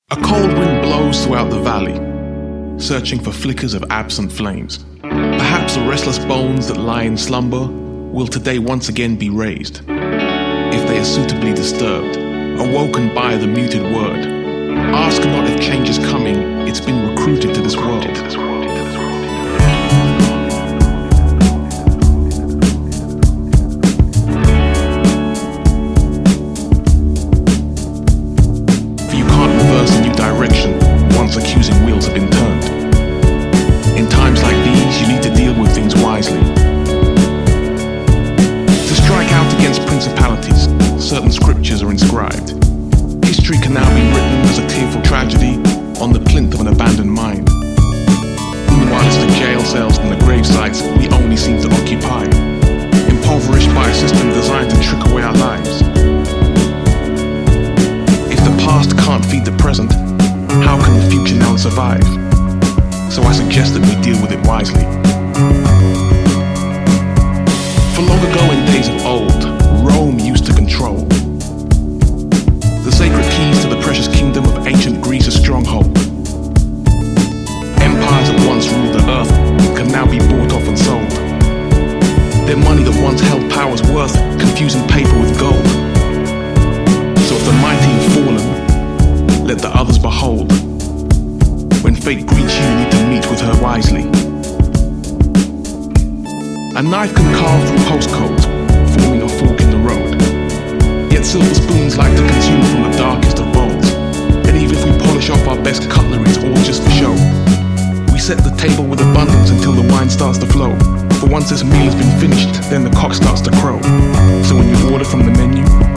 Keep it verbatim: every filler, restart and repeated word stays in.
A cold wind blows throughout the valley, searching for flickers of absent flames. Perhaps the restless bones that lie in slumber will today once again be raised, if they are suitably disturbed, awoken by the muted word. Ask not if change is coming, it's been recruited to this world. Accusing wheels have been turned. In times like these, you need to deal with things wisely. To strike out against principalities, certain scriptures are inscribed. History can now be written as a tearful tragedy on the plinth of an abandoned mine. Meanwhile, it's the jail cells and the grave sites we only seem to occupy, impoverished by a system designed to trick away our lives. If the past can't feed the present, how can the future now survive? So I suggest that we deal with it wisely. For long ago in days of old, Rome used to control the sacred keys to the precious kingdom of ancient Greece's stronghold. Empires that once ruled the earth can now be bought off and sold. Their money that once held power's worth, confusing paper with gold. So if the mighty have fallen, let the others behold. When fate greets you, you need to meet with her wisely. A knife can carve through postcodes, forming a fork in the road. Yet silver spoons like to consume from the darkest of bowls. And even if we polish off our best cutlery, it's all just for show. We set the table with abundance until the wine starts to flow. For once this meal has been finished, then the cock starts to crow. So when you order from the menu,